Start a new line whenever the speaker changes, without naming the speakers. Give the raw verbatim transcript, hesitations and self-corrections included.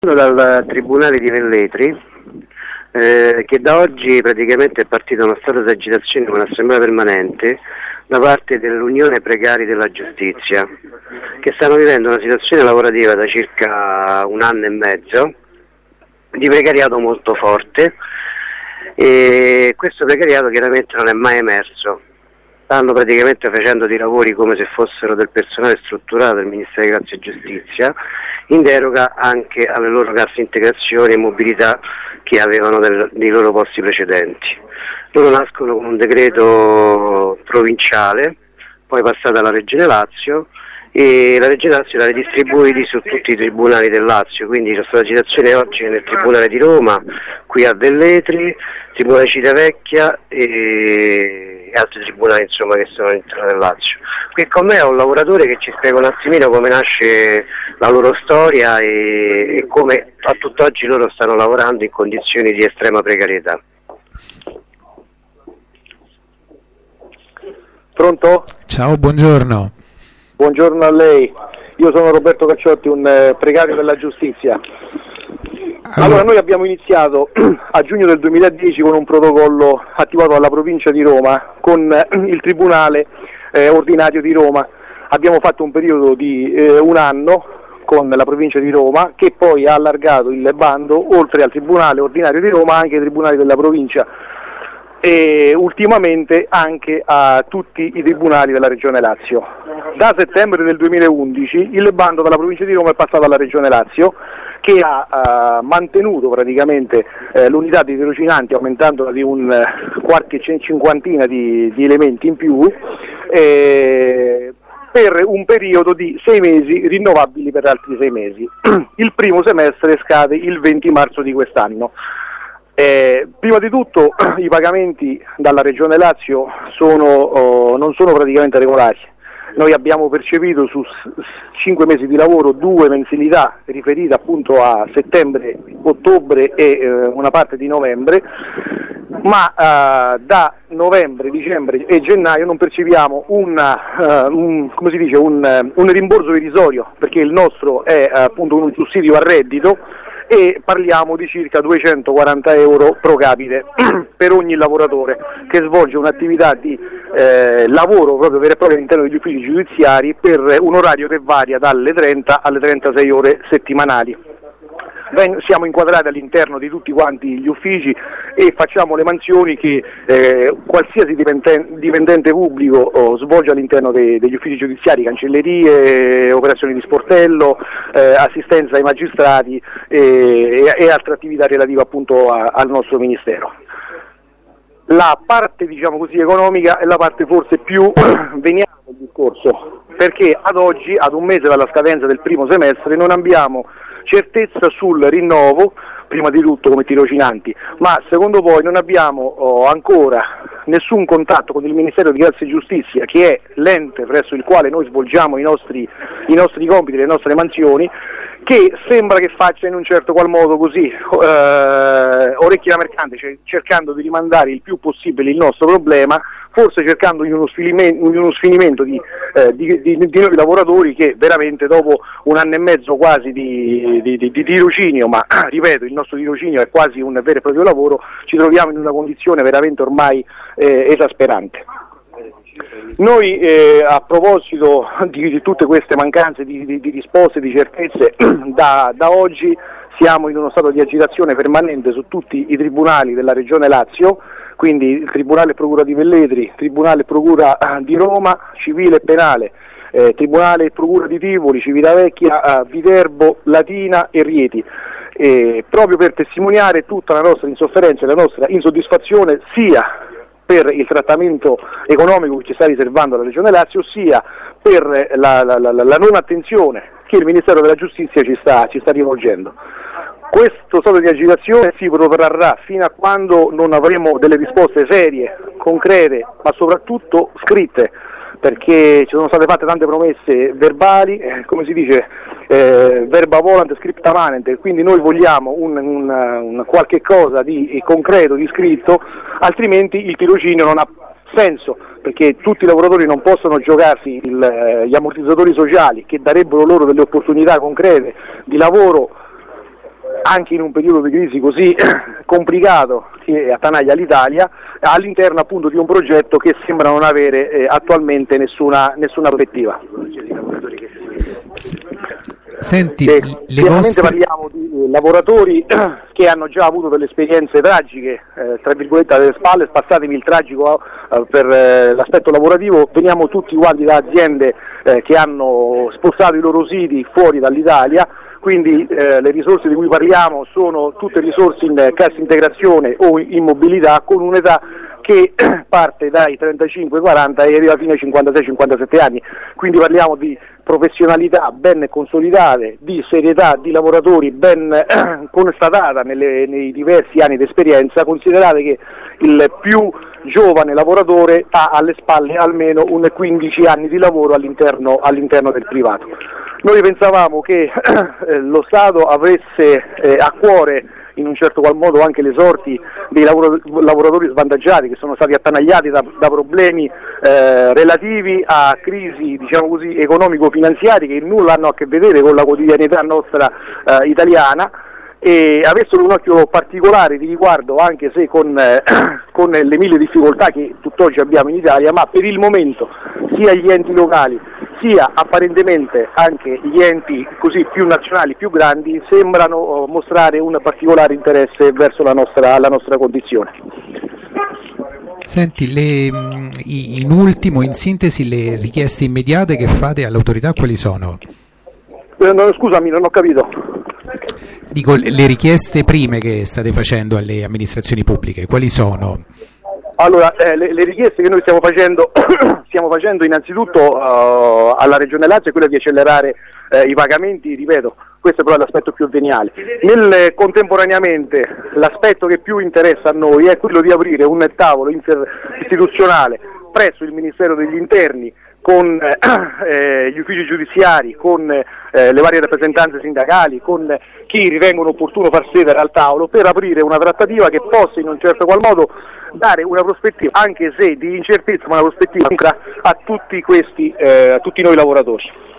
Dal Tribunale di Velletri, eh, che da oggi praticamente è partito uno stato di agitazione con l'assemblea permanente da parte dell'Unione Precari della Giustizia, che stanno vivendo una situazione lavorativa da circa un anno e mezzo di precariato molto forte, e questo precariato chiaramente non è mai emerso. Stanno praticamente facendo dei lavori come se fossero del personale strutturato del Ministero di Grazia e Giustizia, in deroga anche alle loro casse integrazioni e mobilità che avevano del, dei loro posti precedenti. Loro nascono con un decreto provinciale, poi passato alla Regione Lazio, e la Regione Lazio l'ha ridistribuiti su tutti i tribunali del Lazio, quindi c'è stata agitazione oggi nel Tribunale di Roma, qui a Velletri, Tribunale di Civitavecchia e altri tribunali insomma che sono all'interno del Lazio. Qui con me è un lavoratore che ci spiega un attimino come nasce la loro storia e, e come a tutt'oggi loro stanno lavorando in condizioni di estrema precarietà.
Pronto?
Ciao, buongiorno.
Buongiorno a lei, io sono Roberto Cacciotti, un eh, precario della giustizia. Allora, allora noi abbiamo iniziato a giugno del duemiladieci con un protocollo attivato dalla provincia di Roma con eh, il Tribunale eh, ordinario di Roma. Abbiamo fatto un periodo di eh, un anno con la provincia di Roma, che poi ha allargato il bando oltre al Tribunale ordinario di Roma anche ai tribunali della provincia e ultimamente anche a tutti i tribunali della Regione Lazio. Da settembre del duemilaundici il bando dalla provincia di Roma è passato alla Regione Lazio, che ha uh, mantenuto praticamente uh, l'unità di tirocinanti, aumentandola di un uh, qualche cinquantina di, di elementi in più, eh, per un periodo di sei mesi rinnovabili per altri sei mesi. Il primo semestre scade il venti marzo di quest'anno. Eh, prima di tutto i pagamenti dalla Regione Lazio sono, oh, non sono praticamente regolari. Noi abbiamo percepito su cinque mesi di lavoro due mensilità riferite appunto a settembre, ottobre e eh, una parte di novembre, ma eh, da novembre, dicembre e gennaio non percepiamo una, uh, un, come si dice, un, un rimborso irrisorio, perché il nostro è appunto un sussidio a reddito e parliamo di circa duecentoquaranta euro pro capite per ogni lavoratore che svolge un'attività di eh, lavoro proprio vero e proprio all'interno degli uffici giudiziari per un orario che varia dalle trenta alle trentasei ore settimanali. Siamo inquadrati all'interno di tutti quanti gli uffici e facciamo le mansioni che eh, qualsiasi dipendente, dipendente pubblico oh, svolge all'interno de, degli uffici giudiziari, cancellerie, operazioni di sportello, eh, assistenza ai magistrati eh, e, e altre attività relative appunto a, al nostro Ministero. La parte, diciamo così, economica è la parte forse più veniale del discorso, perché ad oggi, ad un mese dalla scadenza del primo semestre, non abbiamo certezza sul rinnovo, prima di tutto come tirocinanti, ma secondo poi non abbiamo oh, ancora nessun contatto con il Ministero di Grazia e Giustizia, che è l'ente presso il quale noi svolgiamo i nostri, i nostri compiti, le nostre mansioni, che sembra che faccia in un certo qual modo così eh, orecchie da mercante, cioè cercando di rimandare il più possibile il nostro problema, forse cercando uno sfinimento, uno sfinimento di, eh, di, di, di noi lavoratori che veramente dopo un anno e mezzo quasi di, di, di, di tirocinio, ma ripeto il nostro tirocinio è quasi un vero e proprio lavoro, ci troviamo in una condizione veramente ormai eh, esasperante. Noi eh, a proposito di, di tutte queste mancanze di, di, di risposte, di certezze, da, da oggi siamo in uno stato di agitazione permanente su tutti i tribunali della Regione Lazio, quindi il Tribunale e Procura di Velletri, Tribunale e Procura di Roma, civile e penale, eh, Tribunale e Procura di Tivoli, Civitavecchia, eh, Viterbo, Latina e Rieti, eh, proprio per testimoniare tutta la nostra insofferenza e la nostra insoddisfazione sia per il trattamento economico che ci sta riservando la Regione Lazio, sia per la, la, la, la non attenzione che il Ministero della Giustizia ci sta, ci sta rivolgendo. Questo stato di agitazione si protrarrà fino a quando non avremo delle risposte serie, concrete, ma soprattutto scritte, perché ci sono state fatte tante promesse verbali, eh, come si dice, eh, verba volant scripta manent, quindi noi vogliamo un, un, un qualche cosa di concreto, di scritto, altrimenti il tirocinio non ha senso, perché tutti i lavoratori non possono giocarsi il, gli ammortizzatori sociali che darebbero loro delle opportunità concrete di lavoro anche in un periodo di crisi così complicato che attanaglia l'Italia, all'interno appunto di un progetto che sembra non avere eh, attualmente nessuna, nessuna prospettiva.
Senti,
che,
le vostre...
parliamo di eh, lavoratori che hanno già avuto delle esperienze tragiche, eh, tra virgolette alle spalle, spassatevi il tragico eh, per eh, l'aspetto lavorativo, veniamo tutti quanti da aziende eh, che hanno spostato i loro siti fuori dall'Italia, quindi eh, le risorse di cui parliamo sono tutte risorse in eh, cassa integrazione o in mobilità, con un'età che parte dai trentacinque quaranta e arriva fino ai cinquantasei cinquantasette anni, quindi parliamo di professionalità ben consolidate, di serietà di lavoratori ben eh, constatata nelle, nei diversi anni di esperienza. Considerate che il più giovane lavoratore ha alle spalle almeno un quindici anni di lavoro all'interno, all'interno del privato. Noi pensavamo che eh, lo Stato avesse eh, a cuore in un certo qual modo anche le sorti dei lavoro- lavoratori svantaggiati che sono stati attanagliati da, da problemi eh, relativi a crisi, diciamo così, economico-finanziarie che nulla hanno a che vedere con la quotidianità nostra eh, italiana, e avessero un occhio particolare di riguardo, anche se con, eh, con le mille difficoltà che tutt'oggi abbiamo in Italia, ma per il momento sia gli enti locali sia apparentemente anche gli enti così più nazionali, più grandi, sembrano oh, mostrare un particolare interesse verso la nostra, la nostra condizione.
Senti, le, in ultimo, in sintesi, le richieste immediate che fate all'autorità quali sono?
Eh, no, scusami, non ho capito.
Dico, le richieste prime che state facendo alle amministrazioni pubbliche, quali sono?
Allora, eh, le, le richieste che noi stiamo facendo, stiamo facendo innanzitutto uh, alla Regione Lazio è quella di accelerare eh, i pagamenti, ripeto, questo però è l'aspetto più veniale. Nel, contemporaneamente l'aspetto che più interessa a noi è quello di aprire un tavolo interistituzionale presso il Ministero degli Interni con eh, gli uffici giudiziari, con eh, le varie rappresentanze sindacali, con chi ritengono opportuno far sedere al tavolo per aprire una trattativa che possa in un certo qual modo dare una prospettiva, anche se di incertezza, ma una prospettiva a tutti questi, eh, a tutti noi lavoratori.